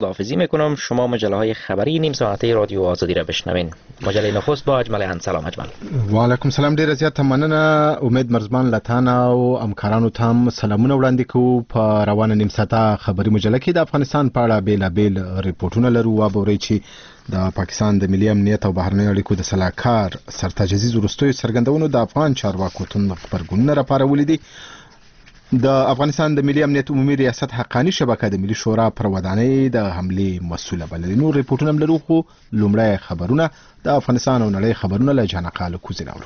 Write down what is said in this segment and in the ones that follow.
خداحافظی میکنم. شما مجله های خبری نیم ساعته رادیو آزادی را بشنوین. مجله نخست با اجمل ان. سلام اجمل. و علیکم سلام. ډیر زیات مننه. امید مرزبان لتانا او همکارانو ته سلامونه وړاندې کوو. په روانه نیم ساعته خبری مجله کې د افغانستان په اړه بیلابیل ریپورتونه لرو. و به چې د پاکستان د ملي امنیت او بهرنیو اړیکو د سلاکار سرتاج عزیز وروستیو څرګندونو د افغان چارواکو تند خبرګونونه راپارولي دي. د افغانستان د ملي امنیت عمومي ریاست حقانی شبکه د ملي شورا پر ودانۍ د حملې مسوله بللې. نور ریپورتونه لرو خو لومړی خبرونه د افغانستان او نړۍ خبرونه له جانقاله کوزي راوړو.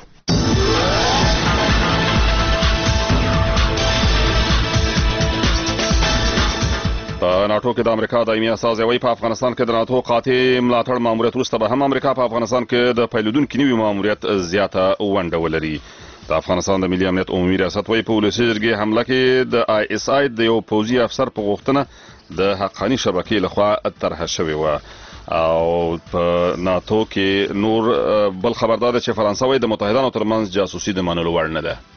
په ناتو کې د امریکا دایمي استازی په افغانستان کې د ناتو قاطع ملاتړ ماموریت وروسته به هم امریکا په افغانستان کې د پیلودونکو نوي ماموریت زیاته ونډه ولري. د افغانستان د ملي امنیت عمومي ریاست په ولسي جرګې حمله کې د آی اس آی د یو پوځي افسر په غوښتنه د حقانی شبکې لخوا طرح شوې و. او په ناتو کې نور بل خبردار ده چې فرانسه د متحدانو ترمنځ جاسوسي د منلو وړ نه ده.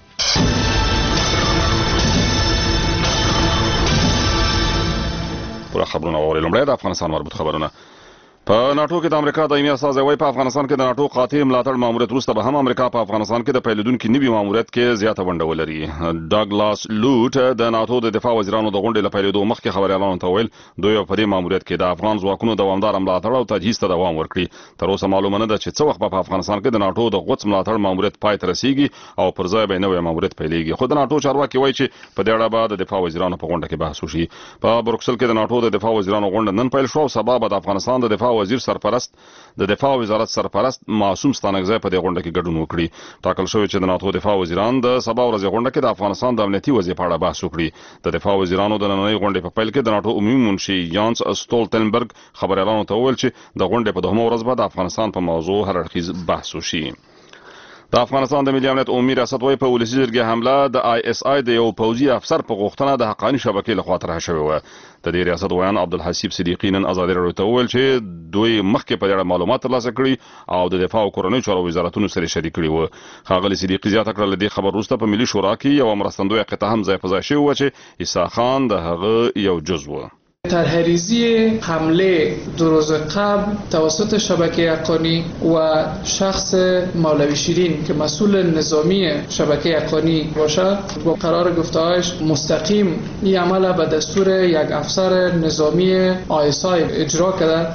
پوره خبرونه اورئ. لومړی د افغانستان مربوط خبرونه. په ناتو کې د امریکا دایمي استازی په افغانستان کې د ناتو قاطع ملاتړ ماموریت وروسته به هم امریکا په افغانستان کې د پیلودونکو نوي ماموریت کې زیاته ونډه ولري. ډاګلاس لوټ د ناتو د دفاع وزیرانو د غونډې له پیلېدو مخکې خبريالانو ته ویل دوی په دې ماموریت کې د افغان ځواکونو دوامدار ملاتړ او تجهیز ته دوام ورکړي. تر اوسه معلومه نه ده چې څه وخت په افغانستان کې د ناتو د غوڅ ملاتړ ماموریت پای ته رسیږي او پر ځای به نوې ماموریت پیلېږي. خو د ناتو چارواکي وایي چې په دې اړه به د دفاع وزیرانو په غونډه کې بحث وشي. په بروکسل کې د ناتو د دفاع وزیرانو غونډه نن پیل شو او سبا به د افغانستان د دفاع وزیر سرپرست د دفاع وزارت سرپرست معصوم ستانکزی په دې غونډه کې ګډون وکړي. ټاکل شوی چې د ناتو دفاع وزیران د سبا ورځې غونډه کې د افغانستان د امنیتي وضعیت په اړه بحث وکړي. د دفاع وزیرانو د نننۍ غونډې په پیل کې د ناتو عمومي منشي یانس ستولتنبرګ خبريالانو ته وویل چې د غونډې په دوهمه ورځ به د افغانستان په موضوع هر اړخیز بحث وشي. د افغانستان د ملي امنیت عمومي ریاست په ولسي جرګې حمله د آی اس آی د یو پوځي افسر په غوښتنه د حقانی شبکې لخوا طرح شوې و. د دې ریاست ویان عبدالحسیب صدیقی نن آزادي راډیو ته وویل چې دوی مخکې په اړه معلومات ترلاسه کړي او د دفاع او کورنیو چارو وزارتونو سره شریک کړي و. ښاغلي صدیقی زیاته کړه د خبر وروسته په ملي شورا کې یو مرستندوی قطعه هم ځای په ځای شوی و چې عیسی خان د هغه یو جزو و. طرحریزی حمله دو روز قبل توسط شبکه حقانی و شخص مولوی شیرین که مسئول نظامی شبکه حقانی باشد با قرار گفته‌هایش مستقیم این عمل به دستور یک افسر نظامی آیسای اجرا کرده.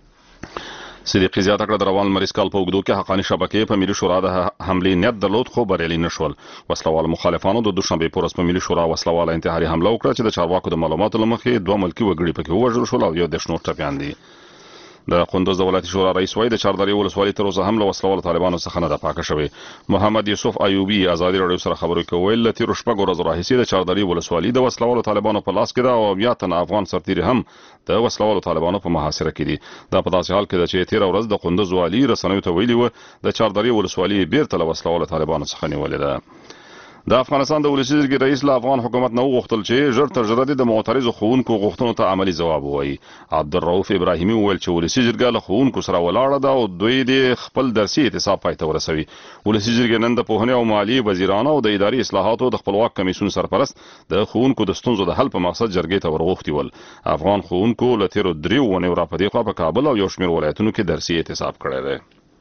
صدیقی زیاته کړه د روان لمریز کال په اوږدو کې حقانی شبکې په ملي شورا د حملې نیت درلود خو بریالي نشول. وسلوال مخالفانو د دوشنبه په ورځ په ملي شورا وسلواله انتحاري حمله وکړه چې د چارواکو د معلوماتو له مخې دوه ملکي وګړي پکې ووژل شول او یو د شنو ټپیان دي. د قندوز د ولایتي شورا رئیس وای د چاردرې ولسوالۍ تر اوسه هم له وسلوالو طالبانو څخه نه ده پاکه شوې. محمد یوسف ایوبی آزادي راډیو سره خبرې کوي ل تیر شپږ ورځې راهیسې د چاردرې ولسوالۍ د وسلوالو طالبانو په لاس کې ده او بیا تن افغان سرتیري هم د وسلوالو طالبانو په محاصره کې دي. دا په داسې حال کې ده چې تیر ورځ د قندوز والي رسنیو ته ویلي و د چاردرې ولسوالۍ بیرته له وسلوالو طالبانو څخه نیولې ده. د افغانستان د ولسي جرګې رئیس له افغان حکومت نه وغوښتل چې ژر تر ژره د معترضو ښوونکو غوښتنو ته عملی ځواب ووایي. عبدالرؤف ابراهیمي وویل چې ولسي جرګه له ښوونکو سره ولاړه ده او دوی د خپل درسي احتساب پای ته ورسوي. ولسي جرګې نن د پوهنې او مالیې وزیرانو او د اداري اصلاحاتو د خپلواک کمیسیون سرپرست د ښوونکو د ستونزو د حل په مقصد جرګې ته ورغوښتي ول. افغان ښوونکو له تیرو 3 اونیو راپدې خوا په کابل او یو شمېر ولایتونو کې درسي احتساب کړی دی.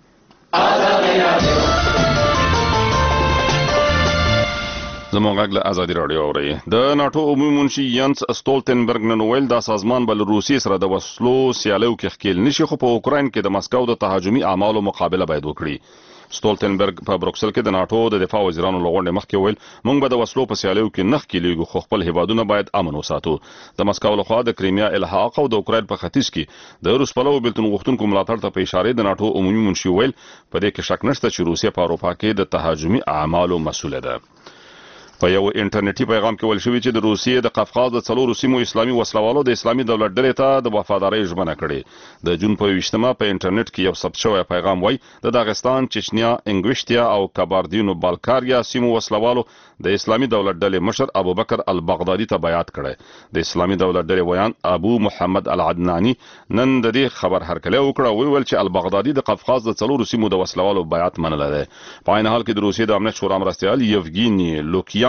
زموږ غږ له آزادي راډیو اورئ. د ناتو عمومي منشي یانس ستولتنبرګ نن ویل دا سازمان به له روسیې سره د وسلو سیالیو کې ښکیل نشي خو په اوکراین کې د مسکو د تهاجمي اعمالو مقابله باید وکړي. ستولتنبرګ په بروکسل کې د ناتو د دفاع وزیرانو له غونډې مخکې ویل موږ به د وسلو په سیالیو کې نه ښکیلیږو خو خپل هیوادونه باید امن وساتو. د مسکو لخوا د کریمیا الحاق او د اوکراین په ختیځ کې د روس پلوو بیلتون غوښتونکو ملاتړ ته په اشاره د ناتو عمومي منشي ویل په دې کې شک نشته چې روسیه په اروپا کې د تهاجمي اعمالو مسؤله ده. په یو انټرنیټي پیغام کې ویل شوی چې د روسیې د قفقاز د 4 سیمو اسلامي وسلوالو د اسلامي دولت ډلې ته د وفادارۍ ژمنه کړې. د جون په 20مه په انټرنیټ کې یو ثبت شوی پیغام وایي د داغستان، چچنیا، انګوشتیا او کاباردینو بالکاریا سیمو وسلوالو د اسلامي دولت ډلې مشر ابوبکر البغدادي ته بیعت کړی. د اسلامي دولت ډلې ویان ابو محمد العدناني نن د دې خبر هرکلی وکړه او ویل چې البغدادي د قفقاز د 4 سیمو د وسلوالو بیعت منلی دی. په عین حال کې د روسیې د امنیت شورا مرستیال یوګیني لوکیان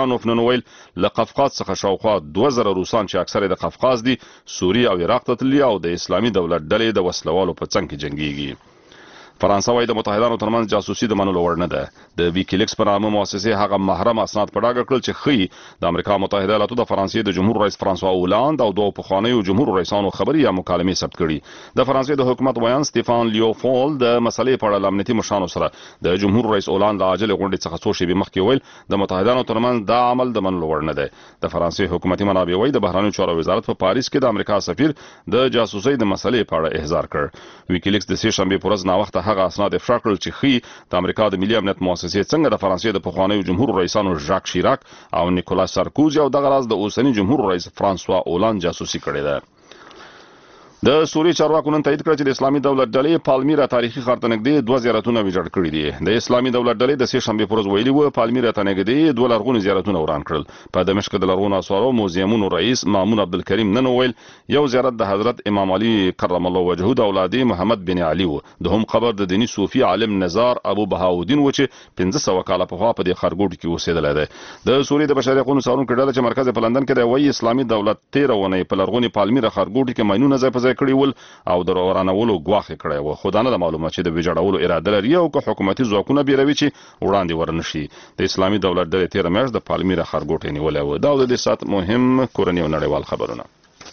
روسیانوف نن ویل له قفقاز څخه شاوخوا 2000 روسان چې اکثره د قفقاز دي سوریه او عراق ته تللي او د اسلامي دولت ډلې د وسلوالو په څنګ کې جنگيږي. فرانسه وايي د متحدانو ترمنځ جاسوسي د منلو وړ نه ده. د ویکیلیکس په نامه مؤسسه هغه محرم اسناد په ډاګه کړل چې خي د امریکا متحده ایالاتو د فرانسې د جمهور رئیس فرانسوا اولاند او دوه پخوانیو جمهور رئیسانو خبري یا مکالمې ثبت کړي. د فرانسې د حکومت ویان سټيفان لیوفول د مسلې په اړه امنیتي مشرانو سره د جمهور رئیس اولاند د عاجل غونډې څخه څو شېبې مخکې ویل د متحدانو ترمنځ دا عمل د منلو وړ نه ده. د فرانسې حکومتي منابع وايي د بهرنیو چارو وزارت په پاریس کې د امریکا سفیر د جاسوسۍ د مسلې په اړه احضار کړ. ویکیلیکس د سې شنبه پر ورځ نا وخت هغه اسناد افشا کړل چې خي د امریکا د ملي امنیت مؤسسې څنګه د فرانسې د پخوانیو جمهور رئیسانو ژاک شیراک او نیکولاس سارکوزي او دغه راز د اوسنی جمهور رئیس فرانسوا اولاند جاسوسي کړې ده. د سوریې چارواکو نن تایید کړ چې د اسلامي دولت ډلې پالمیرا تاریخي ښار ته نږدې 2 زیارتونه ویجاړ کړي دي. د اسلامي دولت ډلې د سې شنبه پر ورځ ویلي و پالمیرا ته نږدې 2 لرغوني زیارتونه وران کړل. په دمشق د لرغونو اثارو موزیمونو رئیس مامون عبدالکریم نن ویل یو زیارت د حضرت امام علي کرم الله وجهه د اولادې محمد بن علي و. دوهم قبر د دینی صوفي عالم نزار ابو بهاودین و چې 1500 کاله پخوا په دې ښارګوټ کې اوسېدلی دی. د سوریې د بشري حقوقو څارونکو ډله چې مرکز په لندن کې دی وایي اسلامي دولت 13 ونې په لرغوني پالمیرا ښارګوټ کې ماینونه ځای په ځای کړي ول او د ورانولو ګواښ کړی و. خو دا نه معلومه چې د ویجاړولو اراده لري او که حکومتي ځواکونه بیروي چې وړاندې ورنشي. د اسلامي دولت ډلې 13 میاشت د پالمیرا ښارګوټ نیولی و. دا د دې سات مهم کورني او نړیوال خبرونه.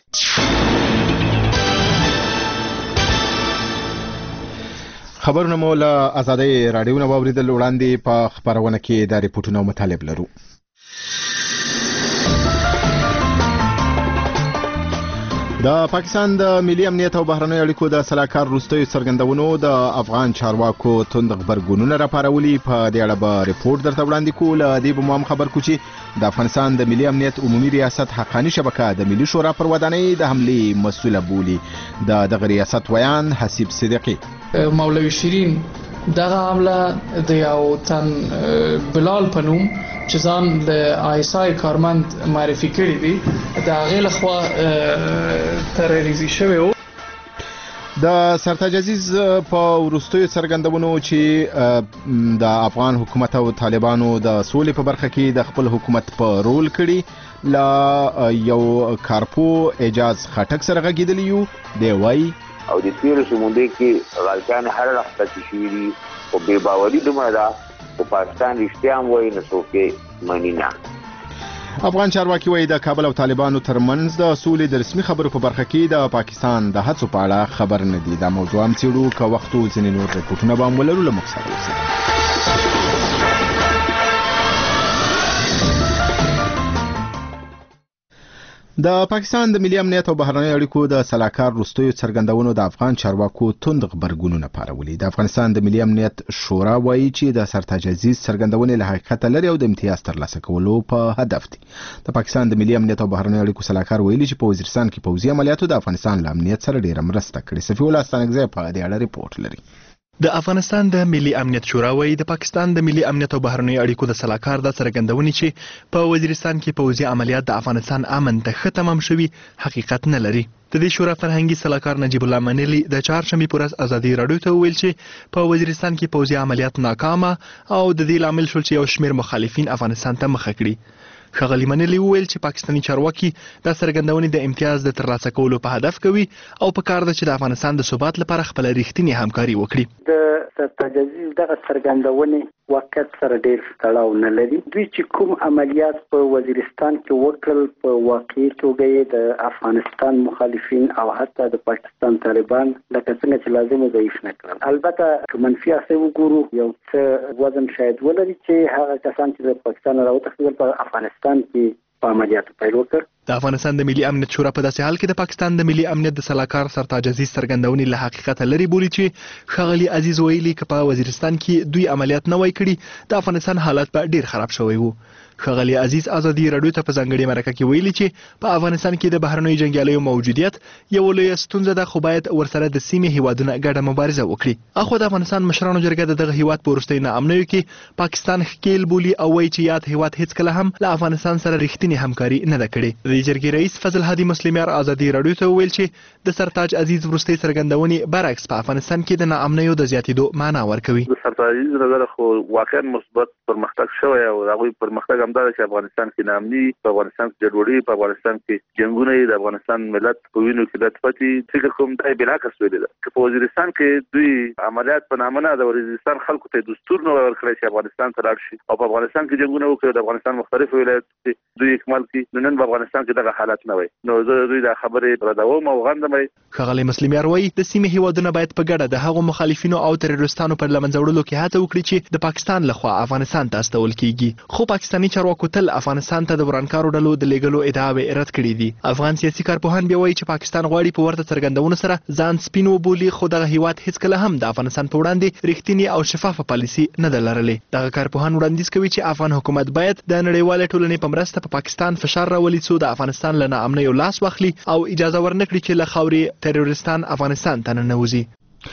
خبرونه مو له آزادۍ راډیو نه واوریدل. وړاندې په خبرونه کې د ریپورتونو مطالب لرو. د پاکستان د ملي امنیت او بهرنیو اړیکو د سلاکار وروستیو څرګندونو د افغان چارواکو توند غبرګونونه راپارولي. په دې اړه به ریپورت درته وړاندې کوو. له دې به مو هم خبر کړو چې د افغانستان د ملي امنیت عمومي ریاست حقاني شبکه د ملي شورا پر ودانۍ د حملې مسؤله بولي. دغه ریاست ویان حسیب صدیقي مولوي شیرین دغه حمله د یو تن بلال پنوم چې ځان د آیسای کارمند معرفي کړی دی د هغې لخوا تروریزي شوی و. د سرتاج عزیز په وروستیو څرګندونو چې د افغان حکومت او طالبانو د سولې په برخه کې د خپل حکومت په رول کړي لا یو کارپو اجاز خټک سره غږیدلی یو دی وایي او د تیرو سمونده کې غلطان هر وخت چې شوي او بې باوري دومره ده او پاکستان رښتیا هم وایي نو څوک مني نه. افغان چارواکي وایي د کابل او طالبانو ترمنځ د سولې د رسمي خبرو په برخه کې د پاکستان د هڅو په اړه خبر نه دي. دا موضوع هم څېړو که وخت و ځینې نور ریپورټونه به هم ولرو. له موږ سره اوسئ. د پاکستان د ملي امنیت او بهرنیو اړیکو د سلاکار وروستیو څرګندونو د افغان چارواکو توند غبرګونونه پارولي. د افغانستان د ملي امنیت شورا وایي چې د سرتاج عزیز څرګندونې له حقیقت لري او د امتیاز ترلاسه کولو په هدف دي. د پاکستان د ملي امنیت او بهرنیو اړیکو سلاکار ویلي چې په وزیرستان کې پوځي عملیاتو د افغانستان له امنیت سره ډیره مرسته کړې. صفي الله ستانکزی په دې اړه ریپورت لري. د افغانستان د ملي امنیت شورا وایي د پاکستان د ملي امنیت او بهرنیو اړیکو د سلاکار د څرګندونې چې په وزیرستان کې پوځي عملیات د افغانستان امن ته ښه تمام شوي حقیقت نه لري. د دې شورا فرهنګي سلاکار نجیب الله منلی د چهارشنبې پر ورځ ازادي راډیو ته وویل چې په وزیرستان کې پوځي عملیات ناکامه او د دې لامل شول چې یو شمېر مخالفین افغانستان ته مخه کړي. ښاغلي منلی وویل چې پاکستاني چارواکي د څرګندونې د امتیاز د ترلاسه کولو په هدف کوي او په کار ده چې د افغانستان د ثبات لپاره خپله ریښتینې همکاري وکړي. د سرتاج عزیز دغه څرګندونې واقعیت سره ډېر تړاو نه لري. دوی چې کوم عملیات په وزیرستان کې وکړل په واقعي توګه یې د افغانستان مخالفین او حتی د پاکستان طالبان لکه څنګه چې لازم ضعیف نه کړل. البته که منفي اړخ وګورو یو څه وزن شاید ولري چې هغه کسان چې د پاکستان راوتښتېدل په افغانستان کې په عملیاتو پیل وکړ. د افغانستان د ملي امنیت شورا په داسې حال کې د پاکستان د ملي امنیت د سلاکار سرتاج عزیز څرګندونې له حقیقت لري بولي چې ښاغلي عزیز ویلي که په وزیرستان کې دوی عملیات نه وای کړي د افغانستان حالت به ډیر خراب شوی وو. ښاغلي عزیز ازادي راډیو ته په ځانګړې مرکه کې ویلي چې په افغانستان کې د بهرنیو جنګیالیو موجودیت یو لویه ستونزه ده خو باید ورسره د سیمې هیوادونه ګډه مبارزه وکړي. اخو د افغانستان مشرانو جرګه د دغه هیواد په وروستیو ناامنیو کې پاکستان ښکیل بولي او وایي چې یاد هیواد هیڅکله هم له افغانستان سره رښتینې همکاري نه ده کړې. د جرګې رئیس فضل هادي مسلمیار ازادي راډیو ته وویل چې د سرتاج عزیز وروستۍ څرګندونې برعکس په افغانستان کې د ناامنیو د زیاتېدو معنا ورکوي. د سرتاج عزیز نظر خو واقعا مثبت پرمختګ شوی او هغوی پرمختګ همدا چې افغانستان کې نامني په افغانستان کې جوړوي په افغانستان کې جنگونه د افغانستان ملت په وینو کې لطفتي فکر کوم دای بلاکس ویل ده چې په وزیرستان کې دوی عملیات په نامه نه د وزیرستان خلکو ته دستور نه ورکړی چې افغانستان ته لاړ شي او په افغانستان کې جنگونه وکړي د افغانستان مختلف ولایت دوی اکمال کړي نن په افغانستان کې دغه حالت نه وي نو زه دوی د خبرې ردوم او غندم. ښاغلی مسلم یاروي د سیمې هیوادونه باید په ګډه د هغو مخالفینو او تروریستانو پر لمنځه وړلو کې هڅه وکړي چې د پاکستان لخوا افغانستان ته استول کیږي خو پاکستاني چارواکو تل افغانستان ته د ورانکارو ډلو د لیږلو ادعاوې رد کړې دي. افغان سیاسي کارپوهان بیا وایي چې پاکستان غواړي په ورته څرګندونو سره ځان سپین وبولي خو دغه هیواد هیڅکله هم د افغانستان په وړاندې رښتینی او شفافه پالیسي نه ده لرلې. دغه کارپوهان وړاندیز کوي چې افغان حکومت باید د نړیوالې ټولنې په مرسته په پاکستان فشار راولي څو د افغانستان له ناامنیو لاس واخلي او اجازه ورنکړي چې له خاورې تروریستان افغانستان ته ننوځي.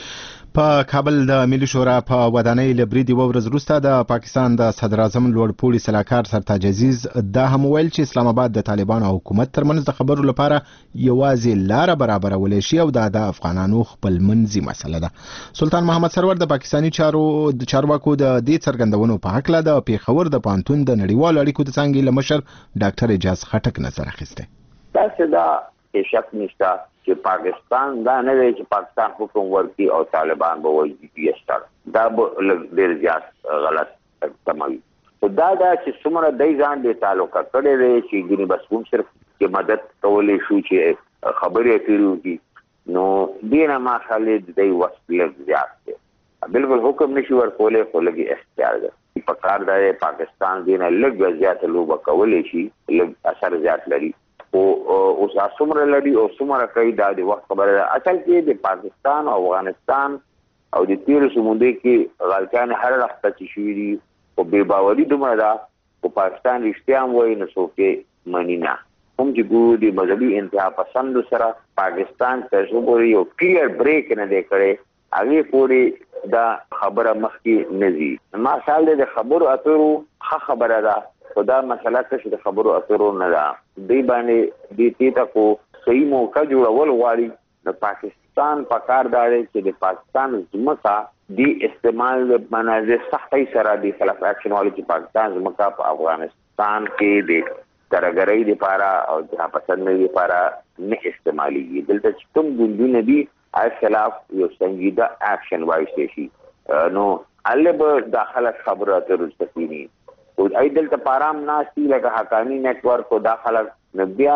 په کابل د ملي شورا په ودانۍ له برید یوه ورځ وروسته د پاکستان د صدر اعظم لوړ پوړي سلاکار سرتاج عزیز دا هم ویل چې اسلام آباد د طالبانو او حکومت ترمنځ د خبرو لپاره یوازې لاره برابرولای شي او دا د افغانانو خپلمنځي مسله ده. سلطان محمد سرور د پاکستاني چارواکو د دې څرګندونو په هکله د پیښور د پوهنتون د نړیوالو اړیکو د څانګې له مشر ډاکټر اعجاز خټک نظر اخیستی. تاسو دا شک نشته چې پاکستان دا نه دی چې پاکستان حکم ورکړي او طالبان به وایي جی پی ایس تړ دا به ډېر زیات غلط تموي خو دا چې څومره دی ځان دې تعلقه کړی دی چې ګینې بس کوم صرف کې مدد کولی شو چې خبرې اترې وکړي نو دې نه ماشاءالله د دی وس لږ زیات دی بالکل حکم نشي ورکولی خو لږ اختیار دی په کار دا دی پاکستان دې نه لږ زیاته لوبه کولی شي لږ اثر زیات لري او اوس څومره لري او څومره کوي دا د وخت خبره ده. اصل کې د پاکستان او افغانستان او د تیرو سمندې کې غلطیان هر وخت چې شوي دي او بې باوري دومره ده او پاکستان رښتیا هم وایي نو څوک مني نه هم چې ګورو د مذهبي انتها پسندو سره پاکستان تر څو پورې یو کلیر بریک نه دی کړی هغې پورې دا خبره مخکې نه ځي. ماشاءالله د خبرو اترو ښه خبره ده خو دا مسله چې د خبرو اترو نه ده دی باندې دې تیته کو صحیح موقع جوړول غواړي د پاکستان په کار دا دی چې د پاکستان ځمکه دی استعمال باندې سختۍ سره د خلاف اکشن والی چې پاکستان ځمکه په افغانستان کې د ترګرۍ لپاره او د پسندۍ لپاره نه استعمالېږي. دلته چې کوم ګوندونه دي هغه خلاف یو سنجیده اکشن واخیستل شي نو هلته به داخله خبرو اترو سکینی او ایدل ته پارام ناشتي لکه حقانی نیټورک او داخله بیا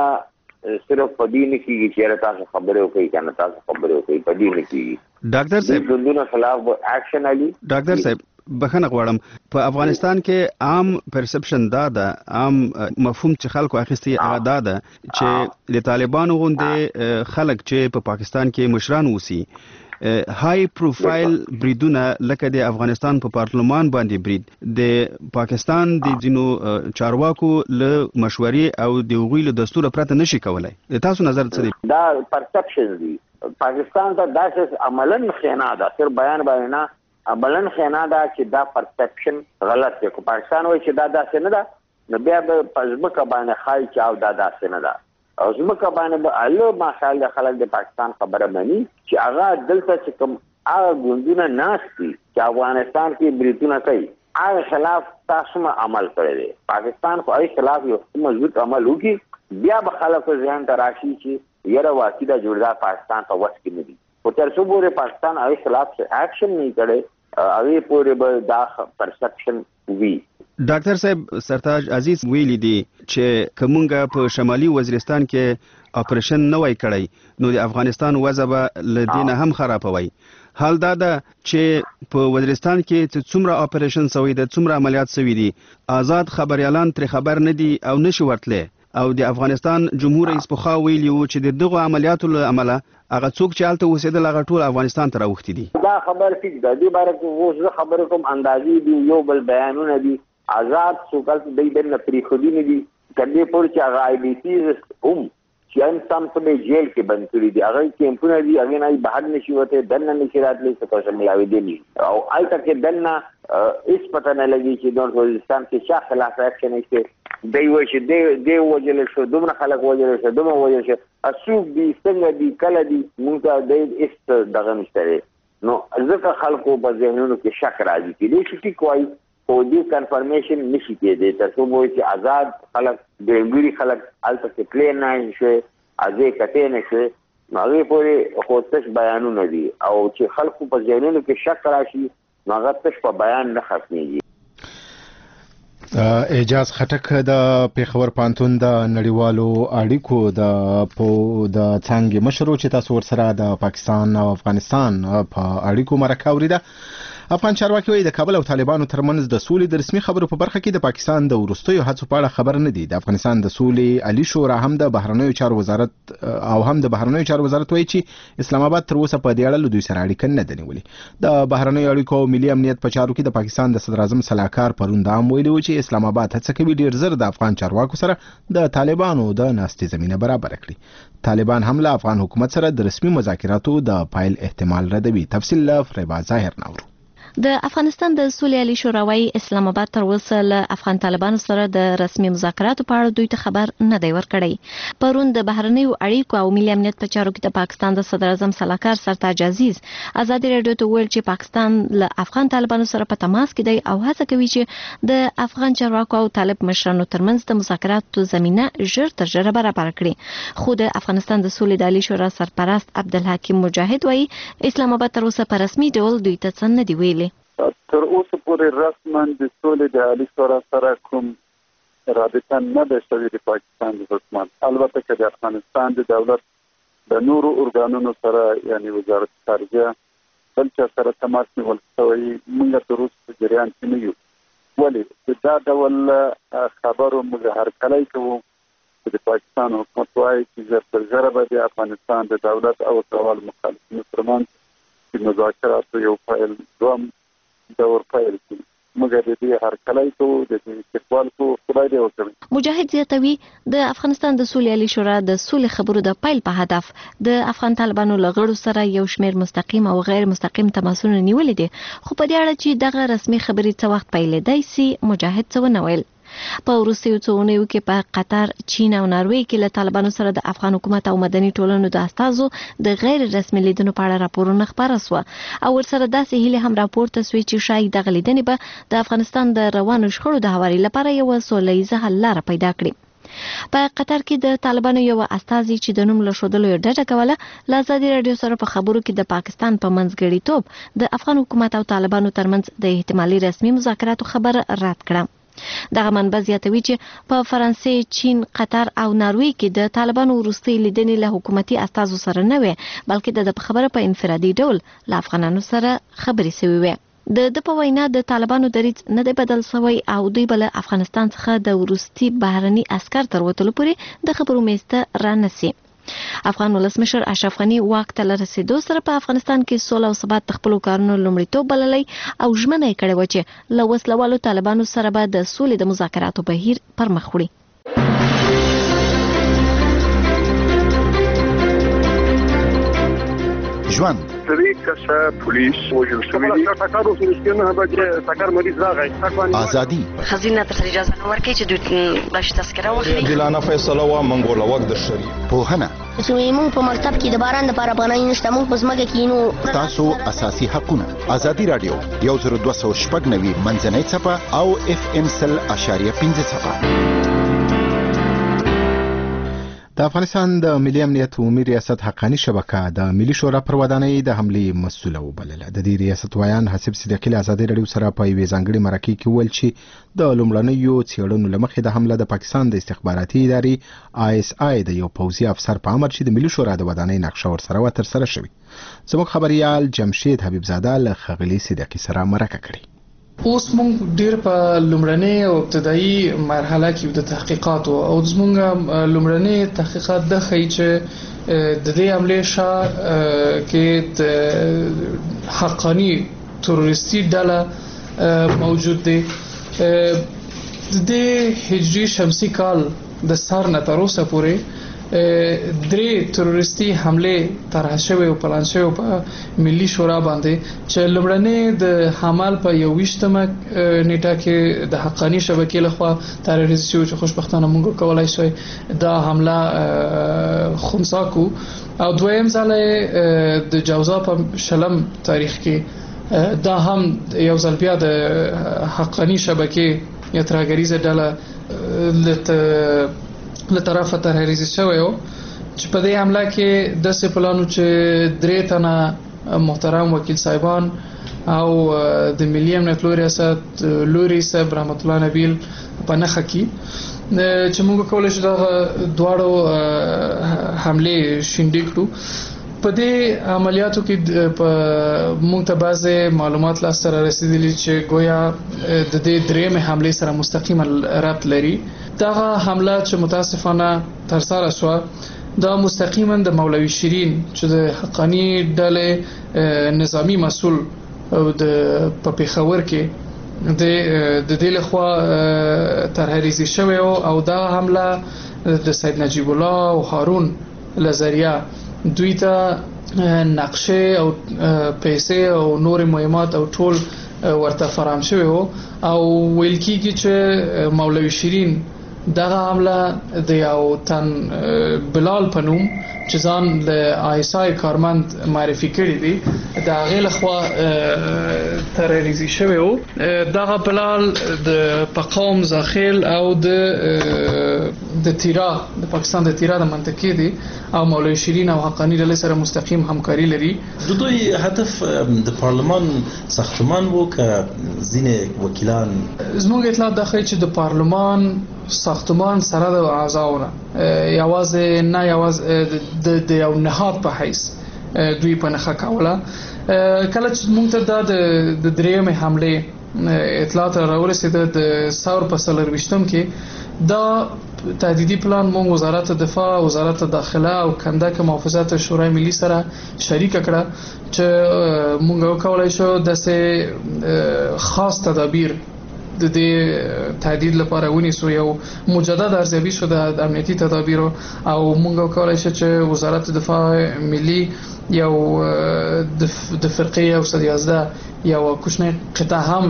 صرف پدې نه کیږي چې تاسو خبرې وکړئ کنه تاسو خبرې وکړئ پدې نه کیږي. ډاکټر صاحب ګوندونو خلاف اکشن علي ډاکټر صاحب بخښنه غواړم په افغانستان کې عام پرسپشن دا ده عام مفهوم چې خلکو اخیستي هغه دا ده چې د طالبانو غوندې خلک چې په پاکستان کې مشران وسی های پروفایل بریدونه لکه د افغانستان په پارلمان باندې برید د پاکستان د ځینو چارواکو له مشورې او د هغوی له دستور پرته نشي کولای. تاسو نظر څه دی؟ دا پرسپشن دی پاکستان ته داسې عملاً خیانت ده صرف بیان باندې نه عملاً خیانت ده چې دا پرسپشن غلط دی. کو پاکستان وایي چې دا داسې نه ده نو بیا به په ځمکه باندې ښایي چې او دا داسې نه ده او ځمکه باندې به الله ماشاءالله خلک د پاکستان خبره مني چې هغه دلته چې کوم هغه ګوندونه ناست دي چې افغانستان کې بریدونه کوي هغه خلاف تاسو عمل کړی دی. پاکستان خو هغې خلاف یو مضبوط عمل وکړي بیا به خلکو ذهن ته راشي چې یاره واقعي دا جوړدا پاکستان په وس کې نه دي خو تر څو پورې پاکستان هغې خلاف اکشن نه کړی هغې پورې به دا پرسپشن وي. ډاکټر صاحب سرتاج عزیز ویلي دي چې کومنګ په شمالي وزیرستان کې اپریشن نه وای کړی نو د افغانستان وضع به لدینه هم خرابوي. حال دا ده چې په وزیرستان کې څومره اپریشن سوي دي څومره عملیات سوي دي آزاد خبريالان تر خبر نه دي او نشي ورتله او د افغانستان جمهور رئیس پخوا ویلي و چې د دغه عملیاتو له امله هغه څوک چې هلته اوسېدل هغه ټول افغانستان ته راوښتي دي. دا خبر ټیک ده دې باره کې اوس زه خبرې کوم اندازې دي یو بل بیانونه دي آزاد څوک هلته دی دننه پرېښودي نه دي تر دې پورې چې هغه آی بي سیز هم چې انسان په جیل کې بند کړي دي هغه کیمپونه دي هغې نه بهر نشي وتی دننه نشي راتلی څه کوم ملاوېدلی او هلته کې دننه هېڅ پته نه لګي چې نور وزیرستان کې چا خلاف اکشن ایسته دی وایي چې دی وژل شو دومره خلک وژل شو دومره وژل شو څوک دي څنګه دي کله دي موږ ته دی هېڅ دغه نشته دی نو ځکه خلکو په ذهنونو کې شک راځي کېدای شي ټیک وایي خو دې کنفرمیشن نشي کېدی تر څو چې آزاد خلک ګړنګړي خلک هلته کې تللی نه شي ازې کتې نه شي هغې پورې خو تش بیانونه دي او چې خلکو په ذهنونو کې شک راشي نو هغه تش په بیان نه ختمېږي. اعجاز خټک د پیښور پوهنتون د نړیوالو اړیکو د څانګې مشر چې تاسو ورسره د پاکستان او افغانستان په اړیکو مرکه اوریده. افغان چارواکي وايي د کابل او طالبانو ترمنځ د سولې د رسمي خبرو په برخه کې د پاکستان د وروستیو هڅو په اړه خبر نه دي. د افغانستان د سولې عالی شورا هم د بهرنیو چارو وزارت وایي چې اسلام آباد تر اوسه په دې اړه له دوی سره اړیکه نه ده نیولې. د بهرنیو اړیکو او ملي امنیت په چارو کې د پاکستان د صدر اعظم سلاکار پرون دا هم ویلي و چې اسلام آباد هڅه کوي ډیر زر د افغان چارواکو سره د طالبانو د ناستې زمينه برابر کړي. طالبان هم له افغان حکومت سره د رسمي مذاکراتو د پایل احتمال ردوي. تفصیل له فریبا ظاهر نورو. د افغانستان د سولې عالی شورا وايي اسلام آباد تر اوسه له افغان طالبانو سره د رسمي مذاکراتو په اړه دوی ته خبر نه دی ورکړی. پرون د بهرنیو اړیکو او ملي امنیت په چارو کې د پاکستان د صدر اعظم سلاکار سرتاج عزیز ازادي رادیو ته ویل چې پاکستان له افغان طالبانو سره په تماس کې دی او هڅه کوي چې د افغان چارواکو او طالب مشرانو ترمنځ د مذاکراتو زمينه ژر تر ژره برابر کړي. خو د افغانستان د سولې عالی شورا سرپرست عبدالحکیم مجاهد وايي اسلام آباد تر اوسه په رسمي ډول دوی ته څه نه دی ویلي. تر اوسه پورې رسما د سولې د عالی شورا سره کوم رابطه نه ده شوې د پاکستان د حکومت. البته که د افغانستان د دولت د نورو ارګانونو سره یعنی وزارت خارجه بل چا سره تماس نیول شوی موږ تر اوسه په جریان کې نه یو. ولې دا ډول خبرو موږ هرکلی کوو چې د پاکستان حکومت وایي چې ژر تر ژره به د افغانستان د دولت او سوال مخالفینو ترمنځ د مذاکراتو یو فایل دوم دور پیل کړي. موږ د دې هرکلی کوو د دې استقبال کوو خدای دې وکړي. مجاهد زیاتوي د افغانستان د سولې عالی شورا د سولې خبرو د پیل په هدف د افغان طالبانو له غړو سره یو شمېر مستقیم او غیر مستقیم تماسونه نیولې دي. خو په دې اړه چې دغه رسمي خبرې څه وخت پیلېدای سي مجاهد څه ونه ویل. په وروستیو څو اونیو کې په قطر، چین او ناروې کې له طالبانو سره د افغان حکومت او مدني ټولنو د استازو د غیر رسمي لیدنو په اړه راپورونه خپاره سو او ورسره داسې هیله هم راپورته سوې چې شاید دغه لیدنې به د افغانستان د روانو شخړو د هواري لپاره یو سولیزه حل لاره پیدا کړي. په قطر کې د طالبانو یو استازي چې د نوم له ښودلو ډډه کوله له ازادي رادیو سره په خبرو کې د پاکستان په منځګړیتوب د افغان حکومت او طالبانو ترمنځ د احتمالي رسمي مذاکراتو خبر رد کړه. دغه منبع زیاتوي چې په فرانسې، چین، قطر او ناروې کې د طالبانو وروستي لیدنې له حکومتي استازو سره نه وي بلکې د خبره په انفرادي ډول له افغانانو سره خبرې شوې وي. د په وینا د طالبانو دریځ نه دی بدل شوی او دوی بل افغانستان څخه د وروستي بهرني عسكر تر وتلو پورې د خبرو میسته رانسي. افغان ولسمشر اشرف غنی واک ته رسیدو سره په افغانستان کې سوله او ثبات خپل کارونو لومړیتوب بللی او ژمنه یې کړې و چې له وسلوالو طالبانو سره به د سولې د مذاکراتو بهیر پر مخ وړي. ژوند پولیس وژل شوی ازادي خزینه تر اجازه نه ورکړي چې دوی بلش تذکره واخلي. عادلانه فیصله وا منګول وخت در شری پوهنه چې موږ په مکتب کې د باران لپاره پناه نشته موږ په ځمکه کې نو تاسو اساسي حقونه. ازادي رادیو 1290 منځنۍ صفه او FM 0.5 د افغانستان د ملي امنیت عمومي ریاست حقانی شبکه د ملي شورا پر ودانۍ د حملې مسؤله وبلله. د دې ریاست وایان حسب صدیقی ازادي رادیو سره په یوې ځانګړي مرکه کې ویل چې د لومړنیو څېړنو لمخې د حمله د پاکستان د استخباراتي ادارې ISI د یو پوځي افسر په امر چې د ملي شورا د ودانۍ نقشه ورسره وتر سره شوی. زموږ خبريال جمشید حبیبزاده له خغلی صدیقی سره مرکه کړې. اوس موږ ډیر په لومړنۍ او ابتدایي مرحله کې د تحقیقات او زموږ لومړنۍ تحقیقات د خی چې د دې حمله شاه کې حقانی تروریستي ډله موجود دي. د هجری شمسی کال د سر نه تر اوسه پورې درې تروریستي حمله طرح شوی او پلان شوی په ملي شورا باندې چې لومړنۍ د حمل په 21مه نیټه کې د حقانی شبکې لخوا تروریستي چې خوشبختانه موږ کولای شو دا حمله خنثی کو او دویم ځله د جوزا په شلم تاریخ کې دا هم یو ځل بیا د حقاني شبکې یا ترهګریزه ډله له طرفه ترهګریزه شوی و چې په دې حمله کې داسې پلانو چې 3 تنه محترم وکیل صاحبان او د ملي امنیت لوري صاحب رحمت الله نبیل په نخښه کې چې موږ کولای شو دا دواړو حمله شینډې کړو. په دې عملیاتو کې موږ ته بعضې معلومات لاسته رسیدلي چې گویا د دې درېیمې حملې سره مستقیم ربط لري. دغه حمله چې متاسفانه ترسره شوه دا مستقیما د مولوي شیرین چې د حقاني ډلې نظامی مسؤل په پېښور کې د دې لخوا ترهګریزي شوی او دا حمله د سید نجیب الله او هارون لزریه دوی ته نقشه او پیسې او نور مهمات او ټول ورته فراهم شوی او ویل کېږي چې مولوي شیرین دغه حمله د یو تن بلال په نوم چې ځان د آیسای کارمند معرفي کړی دی د هغې لخوا ترهګریزي شوی و. دغه بلال د قوم زاخیل او د تیرا د پاکستان د تیرا د منطقې دی او مولوي شیرین او حقاني ډلې سره مستقیم همکاري لري. د دوی هدف د پارلمان ساختمان وو که ځینې وکیلان زموږ اطلاعات دا ښیي چې د پارلمان ساختمان سره د اعضاونه یوازې د یو نهاد په حیث دوی په نښه کوله. کله چې موږ ته دا د درېیمې حملې اطلاعات راورسېده د ثور په 24 کې دا تهدیدي پلان موږ وزارت دفاع، وزارت داخله او کندک محافظت شورای ملي سره شریک کړه چې موږ وکولای شو داسې خاص تدابیر د دې تهدید لپاره ونیسو. یو مجدد ارزیابي شو د امنیتي تدابیرو او موږ وکولای شو چې وزارت دفاع ملي یو د فرقې او 111 یو کوچنی قطعه هم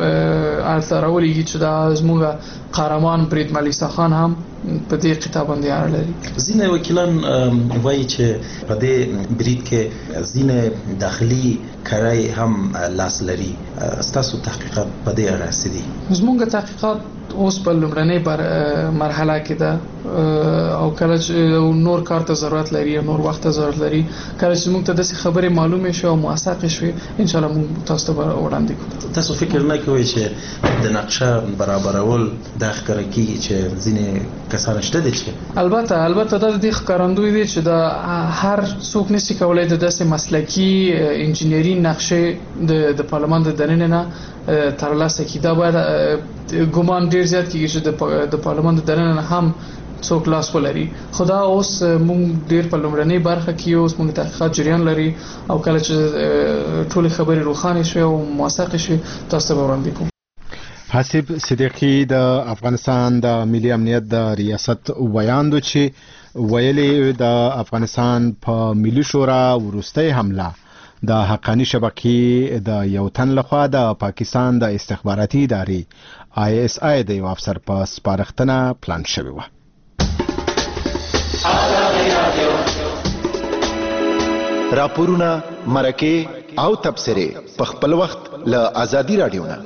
راولېږي چې دا زموږ قهرمان برید ملیسا خان هم په دې قطعه باندې اړه لري. ځینې وکیلان وایي چې په دې برید کې ځینې داخلي کړای هم لاس لري. ستاسو تحقیقات په دې اړه څه دي؟ زموږ تحقیقات اوس په لومړنۍ مرحله کې ده او کله چې نور کار ته ضرورت لري او نور وخت ته ضرورت لري کله چې موږ ته داسې خبرې معلومې شي او موثقې شوي ان شاء الله موږ تاسو ته وړاندې کوو. تاسو فکر نه کوئ چې د نقشه برابرول دا ښکاره کېږي چې ځینې کسان شته دي چې البته دا د دې ښکارندوی دی چې دا هر څوک نشي کولای د داسې مسلکي انجینري نقشې د پارلمان د دننه نه ترلاسه کړي. دا باید ګومان ډیر زیات کېږي چې د پارلمان د دننه هم څوک لاس ولري. خدا اوس مونږ ډیر په لومړنۍ برخه کې اوس مونږ تحقیقات جریان لري او کله چې ټول خبرې روښانه شي او موثق شي تاسو به وړاندې کوم. حسیب صدیقی د افغانستان د ملي امنیت د ریاست ویاندو چې ویلي د افغانستان په ملي شورا وروستۍ حمله د حقاني شبکې د یو تن لخوا د پاکستان د استخباراتي ادارې ISI د یو افسر په سپارښتنه پلان شوی و. راپورونه، مرکې او تبصرې په خپل وخت له آزادي رادیو نه.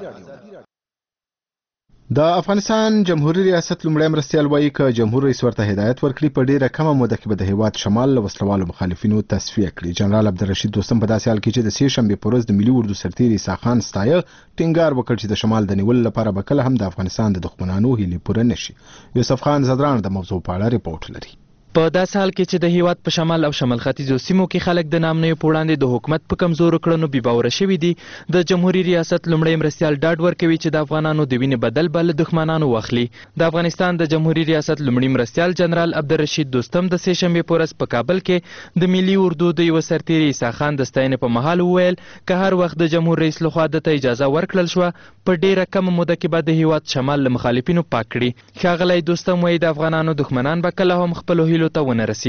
د افغانستان جمهوریت ریاست لومړی مرستیال وایي چې جمهور رئیس ورته هدایت ورکړي په ډیره کمه موده کې به د هیواد شمال له وسلوالو مخالفینو تصفیه کړي. جنرال عبدالرشید دوستم په داسې حال کې چې د سې شنبې په ورځ د ملي اردو سرتیر عیسی خان ستایه ټینګار وکړ چې د شمال د نیولو لپاره به کله هم د افغانستان د دښمنانو هیلې پوره نشي. یوسف خان زدران د موضوع په اړه ریپورت لري. په داسې حال کې چې د هیواد په شمال او شمال ختیځو سیمو کې خلک د نامنیو په وړاندې د حکومت په کمزورو کړنو بې باوره شوي دي، د جمهوریت ریاست لومړی مرستیال ډاډ ورکوي چې د افغانانو د وینې بدل به له دښمنانو واخلي. د افغانستان د جمهوریت ریاست لومړي مرستیال جنرال عبدالرشید دوستم د سې شنبې په ورځ په کابل کې د ملي اردو د یوه سرتیر عیسی خان د ستاینې په مهال وویل که هر وخت د جمهور رئیس لخوا دته اجازه ورکړل شوه په ډیره کمه موده کې به د هیواد شمال له مخالفینو پاک کړي. ښاغلی دوستم وایي د افغانانو دښمنان به کله هم خپلو هیلو ته ونه رسیږي.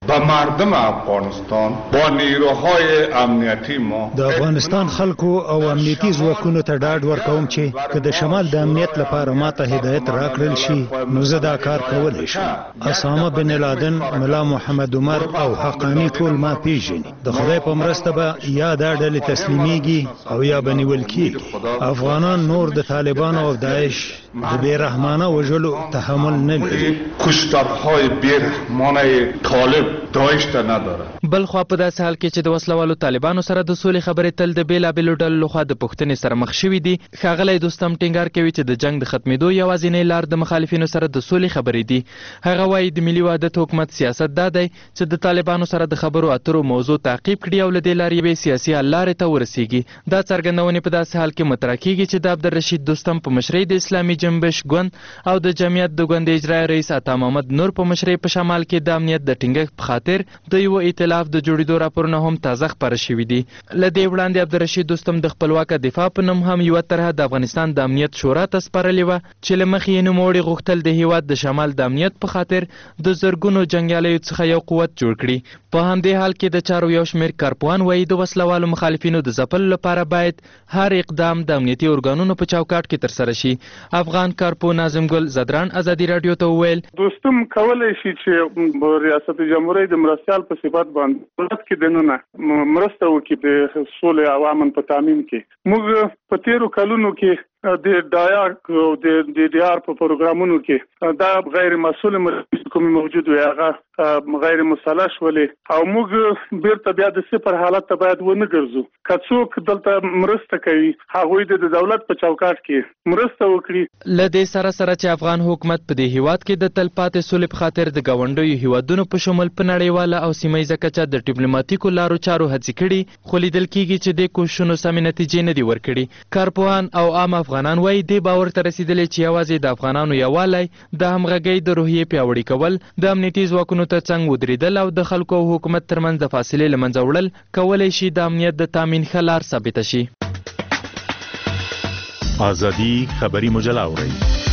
به مردم افغانستان با نیروهای امنیتی ما د افغانستان خلکو او امنیتي ځواکونو ته ډاډ ورکوم چې که د شمال د امنیت لپاره ماته هدایت راکړل شي نو زه دا کار کولی شم. اسامه بن لادن، ملا محمد عمر او حقانی ټول ما پیژني. د خدای په مرسته به یا دا ډلې تسلیمیږي او یا به نیول کیږي. افغانان نور د طالبانو او داعش د بیرحمانه وژلو تحمل نه لري. کشتارهای بیرحمانه طالب داعش ته نداره. بل خو په داسې حال کې چې د وسلوالو طالبانو سره د سولې خبرې تل د بیلابېلو ډلو لخوا د پوښتنې سره مخ شوي دي. ښاغلی دوستم ټینګار کوي چې د جنگ د ختمېدو یوازینۍ لار د مخالفینو سره د سولې خبرې دي. هغه وایي د ملي وحدت حکومت سیاست دا دی چې د طالبانو سره د خبرو اترو موضوع تعقیب کړي او له دې لارې یوې سیاسي حل لارې ته ورسیږي. دا څرګندونې په داسې حال کې مطرح کیږي چې د عبدالرشید دوستم په مشرۍ د اسلامي جنبش ګوند او د جمعیت د ګوند اجرایي رئیس عطا محمد نور په مشرۍ په شمال کې د امنیت د ټینګښت په خاطر د یو ائتلاف د جوړېدو راپورونه هم تازه خپاره شوي دي. له دې وړاندې عبدالرشید دوستم د خپلواکه دفاع په نوم هم یوه طرحه د افغانستان د امنیت شورا ته سپارلې وه چې له مخې یې نوموړي غوښتل د هیواد د شمال د امنیت په خاطر د زرګونو جنګیالیو څخه یو قوت جوړ کړي. په همدې حال کې د چارو یو شمېر کارپوهان وایي د وسلوالو مخالفینو د ځپلو لپاره باید هر اقدام د امنیتي ارګانونو په چوکاټ کې ترسره شي. افغان کارپوه ناظم ګل زدران ازادي راډیو ته وویل دوستم کولی شي چې ریاست جمهوریت د مرستیال په صفت باندې دولت کې دننه مرسته وکړي د سولې او امن په تامین کې. موږ په تیرو کلونو کې د ډایاک او د ډي ډي آر په پروګرامونو کې دا غیر مسؤل مرستې کوم موجود وي هغه غیر مسلح شولې او موږ بیرته بیا د صفر حالت ته باید ونه ګرځو. که څوک دلته مرسته کوي هغوی د دولت په چوکاټ کې مرسته وکړي. له دې سره سره چې افغان حکومت په دې هیواد کې د تلپاتې سولې په خاطر د ګاونډیو هیوادونو په شمول په نړیواله او سیمه کچه د ډیپلوماټیکو لارو چارو هڅې کړي خو لیدل کیږي چې د کوششونو سمې نتیجې نه دي ورکړي. کارپوهان او عام افغانان وایي دې باور ته رسیدلې چې یوازې د افغانانو یووالی د همغږۍ د روحیې پیاوړي کول د امنیتي ځواکونو تر څنګ ودرېدل او د خلکو او حکومت ترمنځ د فاصلې له منځه وړل کولی شي د امنیت د تامین ښه لار ثابته شي. ازادي خبري مجله اورئ.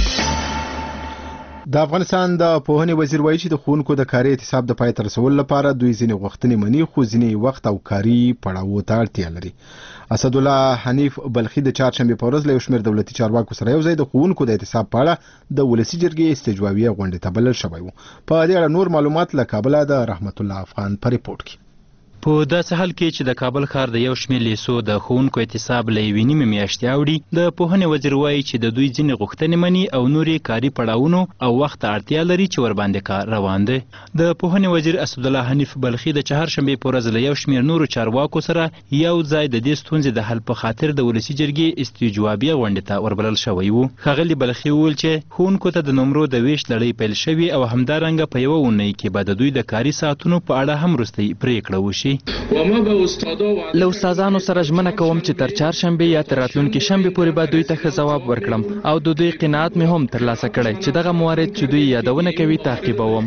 د افغانستان د پوهنې وزیر وایي چې د ښوونکو د کاري اعتصاب د پای ته رسولو لپاره دوی ځینې غوښتنې مني خو ځینې وخت او کاري پړاوو ته اړتیا لري. اسدالله حنیف بلخي د چهارشنبې په ورځ له یو شمېر دولتي چارواکو سره یو ځای د ښوونکو د اعتصاب په اړه د ولسي جرګې استجوابیه غونډې ته بلل شوی و. په دې اړه نور معلومات له کابله د رحمت الله افغان په ریپورت کې. په داسې حال کې چې د کابل ښار د یو شمېر لیسو د ښوونکو اعتصاب له یوې نیمې میاشتې اوړي د پوهنې وزیر وایي چې د دوی ځینې غوښتنې مني او نورې کاري پړاوونو او وخت ته اړتیا لري چې ورباندې کار روان دی. د پوهنې وزیر اسدالله حنیف بلخي د چهارشنبې په ورځ له یو شمېر نورو چارواکو سره یو ځای د دې ستونزې د حل په خاطر د ولسي جرګې استجوابیه غونډې ته وربلل شوی و. ښاغلي بلخي وویل چې ښوونکو ته د نمرو د ویش لړۍ پیل شوي او همدارنګه په یوه اونۍ کې به د دوی د کاري ساعتونو په اړه هم وروستۍ پرېکړه وشي. له استادانو سره ژمنه کوم چې تر چهارشنبې یا تر راتلونکي شنبې پورې به دوی ته ښه ځواب ورکړم او د دوی قناعت مې هم ترلاسه کړی چې دغه موارد چې دوی یادونه کوي تعقیبوم.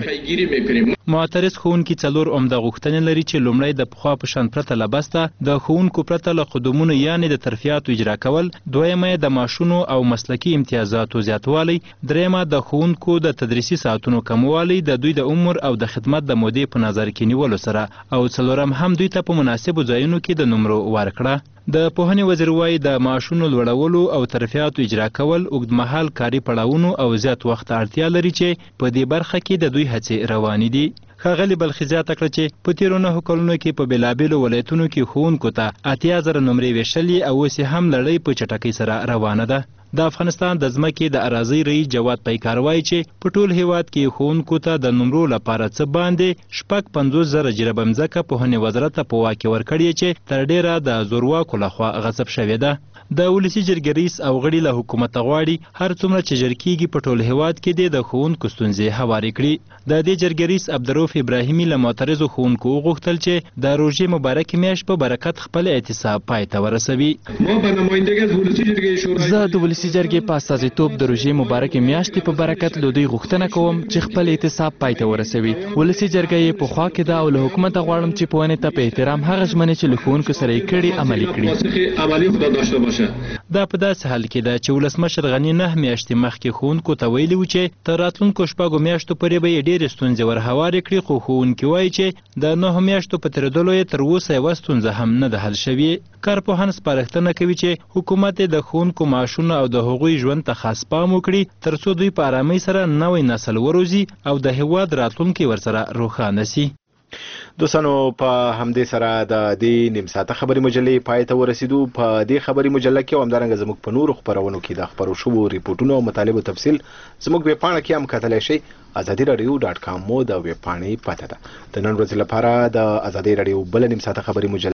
معترض ښوونکي څلور عمده غوښتنې لري چې لومړی د پخوا په شان پرته له بسته د ښوونکو پرته له خدمونو یعنې د ترفیعاتو اجرا کول، دویمه د معاشونو او مسلکي امتیازاتو زیاتوالی، دریمه د ښوونکو د تدریسي ساعتونو کموالی د دوی د عمر او د خدمت د مودې په نظر کې نیولو سره، او څلورم هم دوی ته په مناسبو ځایونو کې د نمرو ورکړه. د پوهنې وزیر وایي د معاشونو لوړولو او ترفیعاتو اجرا کول اوږدمهال کاري پړاوونو او زیات وخت اړتیا لري چې په دې برخه کې د دوی هڅې روانې دي. ښاغلي بلخي زیاته کړه چې په تیرو 9 کلونو کې په بېلابېلو ولایتونو کې ښوونکو ته 80,000 نمرې ویشلې او اوس هم لړۍ په چټکۍ سره روانه ده. د افغانستان د ځمکې د اراضۍ رئیس جواد پیکار وایي چې په ټول هیواد کې ښوونکو ته د نمرو لپاره څه باندې 50,000 جریبه مځکه پوهنې وزارت ته په واک کې ورکړې چې تر ډیره د زورواکو لخوا غصب شوې ده. د ولسي جرګې رئیس او غړي له حکومته غواړي هر څومره چې ژر کېږي په ټول هیواد کې د ښوونکو ستونزې هوارې کړي. د دې جرګې رئیس عبدالرؤف ابراهیمي له معترضو ښوونکو وغوښتل چې د روژې مبارکې میاشت په برکت خپل اعتصاب پای ته ورسوي. زه د ولسي جرګې په استازیتوب د روژې مبارکې میاشتې په برکت له دوی غوښتنه کوم چې خپل اعتصاب پای ته ورسوي. ولسي جرګه یې په خوا کې ده او له حکومته غواړم چې پوهنې ته په احترام هغه ژمنې چې له ښوونکو سره یې کړي عملي کړي. دا په داسې حال کې ده چې ولسمشر غني 9 میاشتې مخکې ښوونکو ته ویلي و چې تر راتلونکو 6 میاشتو پورې به یې ډېرې ستونزې ورهوارې کړي، خو ښوونکي وایي چې د 9 میاشتو په تېرېدلو یې تر اوسه یوه ستونزه هم نه ده حل شوې. کارپوهان سپارښتنه کوي چې حکومت د ښوونکو معاشونه او د هغوی ژوند ته خاص پام وکړي تر څو دوی په آرامۍ سره نوی نسل وروزي او د هېواد راتلونکی ورسره روښانه سي. دوستانو په همدې سره د دې نیم ساعته خبري مجلې پای ته ورسېدو. په دې خبري مجله کې همدارنګه زموږ په نورو خپرونو کې د خپرو شوو ریپورټونو او مطالبو تفصیل زموږ ویبپاڼه کې هم کتلی شئ. azadiradio.com مو د ویبپاڼې پته ده. د نن ورځې لپاره د ازادي راډیو بله نیم ساعته خبري مجله